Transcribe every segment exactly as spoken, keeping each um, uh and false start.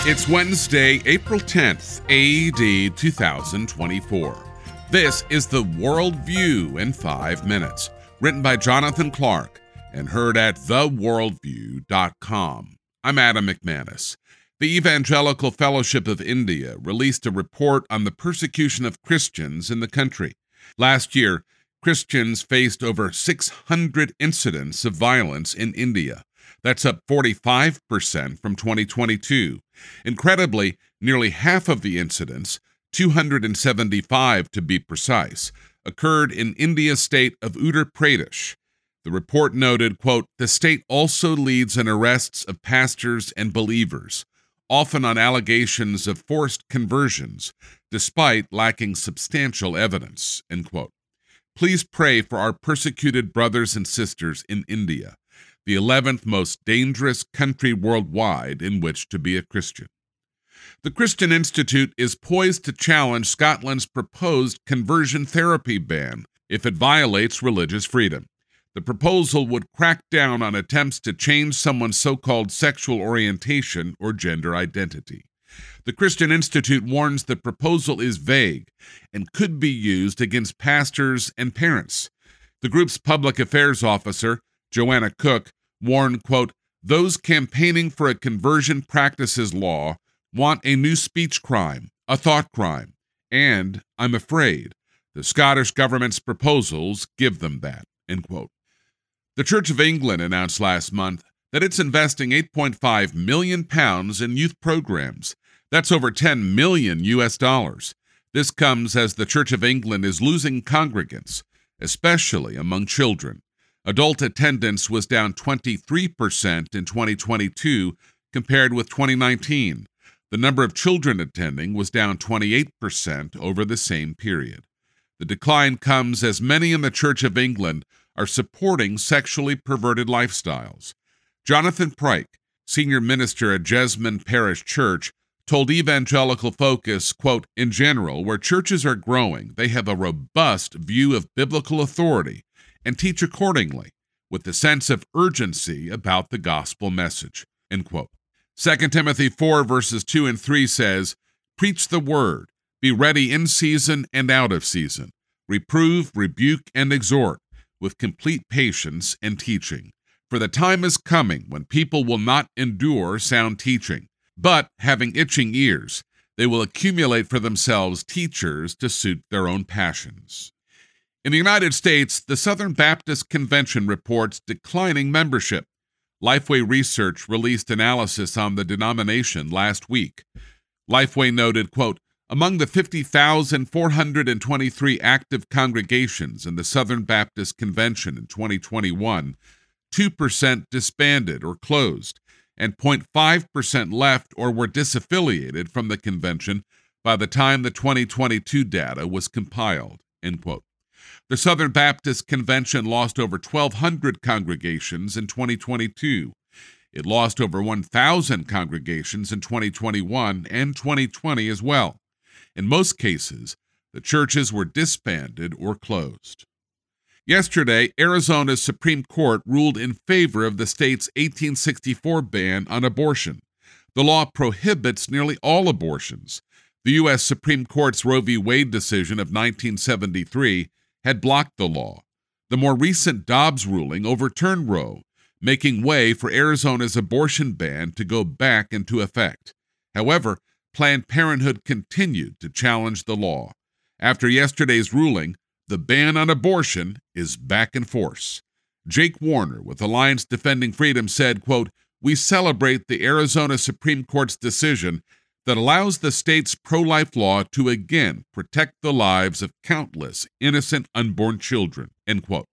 It's Wednesday, April tenth, A D two thousand twenty-four. This is the World View in five minutes, written by Jonathan Clark and heard at the worldview dot com. I'm Adam McManus. The Evangelical Fellowship of India released a report on the persecution of Christians in the country. Last year, Christians faced over six hundred incidents of violence in India. That's up forty-five percent from twenty twenty-two. Incredibly, nearly half of the incidents, two hundred seventy-five to be precise, occurred in India's state of Uttar Pradesh. The report noted, quote, the state also leads in arrests of pastors and believers, often on allegations of forced conversions, despite lacking substantial evidence, end quote. Please pray for our persecuted brothers and sisters in India, the eleventh most dangerous country worldwide in which to be a Christian. The Christian Institute is poised to challenge Scotland's proposed conversion therapy ban if it violates religious freedom. The proposal would crack down on attempts to change someone's so-called sexual orientation or gender identity. The Christian Institute warns the proposal is vague and could be used against pastors and parents. The group's public affairs officer, Joanna Cook, warned, quote, those campaigning for a conversion practices law want a new speech crime, a thought crime, and, I'm afraid, the Scottish government's proposals give them that, end quote. The Church of England announced last month that it's investing eight point five million pounds in youth programs. That's over ten million U S dollars. This comes as the Church of England is losing congregants, especially among children. Adult attendance was down twenty-three percent in twenty twenty-two compared with twenty nineteen. The number of children attending was down twenty-eight percent over the same period. The decline comes as many in the Church of England are supporting sexually perverted lifestyles. Jonathan Pryke, senior minister at Jesmond Parish Church, told Evangelical Focus, quote, in general, where churches are growing, they have a robust view of biblical authority and teach accordingly, with the sense of urgency about the gospel message, end quote. Second Timothy four, verses two and three says, preach the word, be ready in season and out of season, reprove, rebuke, and exhort, with complete patience and teaching. For the time is coming when people will not endure sound teaching, but, having itching ears, they will accumulate for themselves teachers to suit their own passions. In the United States, the Southern Baptist Convention reports declining membership. Lifeway Research released analysis on the denomination last week. Lifeway noted, quote, among the fifty thousand four hundred twenty-three active congregations in the Southern Baptist Convention in twenty twenty-one, two percent disbanded or closed, and zero point five percent left or were disaffiliated from the convention by the time the twenty twenty-two data was compiled, end quote. The Southern Baptist Convention lost over twelve hundred congregations in twenty twenty-two. It lost over one thousand congregations in twenty twenty-one and twenty twenty as well. In most cases, the churches were disbanded or closed. Yesterday, Arizona's Supreme Court ruled in favor of the state's eighteen sixty-four ban on abortion. The law prohibits nearly all abortions. The U S Supreme Court's Roe v. Wade decision of nineteen seventy-three had blocked the law. The more recent Dobbs ruling overturned Roe, making way for Arizona's abortion ban to go back into effect. However, Planned Parenthood continued to challenge the law. After yesterday's ruling, the ban on abortion is back in force. Jake Warner with Alliance Defending Freedom said, quote, we celebrate the Arizona Supreme Court's decision that allows the state's pro-life law to again protect the lives of countless innocent unborn children, end quote.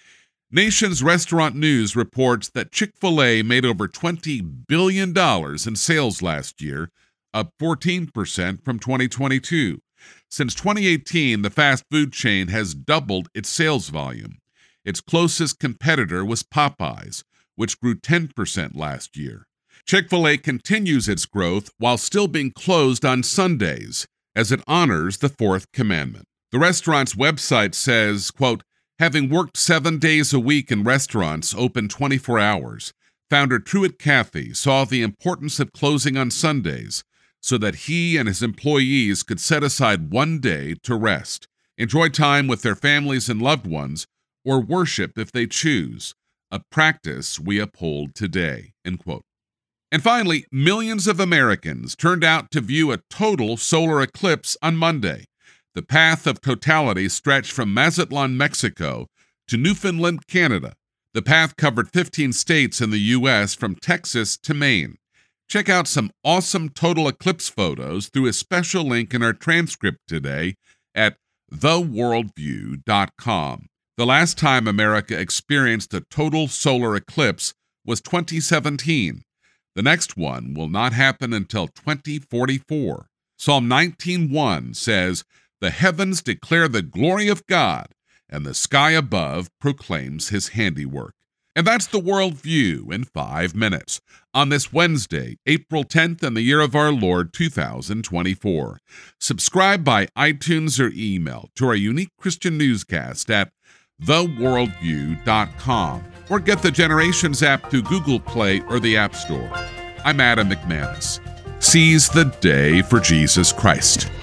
Nation's Restaurant News reports that Chick-fil-A made over twenty billion dollars in sales last year, up fourteen percent from twenty twenty-two. Since twenty eighteen, the fast food chain has doubled its sales volume. Its closest competitor was Popeyes, which grew ten percent last year. Chick-fil-A continues its growth while still being closed on Sundays, as it honors the fourth commandment. The restaurant's website says, quote, having worked seven days a week in restaurants open twenty-four hours, Founder Truett Cathy saw the importance of closing on Sundays so that he and his employees could set aside one day to rest, enjoy time with their families and loved ones, or worship if they choose, a practice we uphold today." End quote. And finally, millions of Americans turned out to view a total solar eclipse on Monday. The path of totality stretched from Mazatlan, Mexico, to Newfoundland, Canada. The path covered fifteen states in the U S from Texas to Maine. Check out some awesome total eclipse photos through a special link in our transcript today at the worldview dot com. The last time America experienced a total solar eclipse was twenty seventeen. The next one will not happen until twenty forty-four. Psalm nineteen one says, "The heavens declare the glory of God, and the sky above proclaims his handiwork." And that's the Worldview in five minutes on this Wednesday, April tenth, in the year of our Lord, two thousand twenty-four. Subscribe by iTunes or email to our unique Christian newscast at the worldview dot com or get the Generations app through Google Play or the App Store. I'm Adam McManus. Seize the day for Jesus Christ.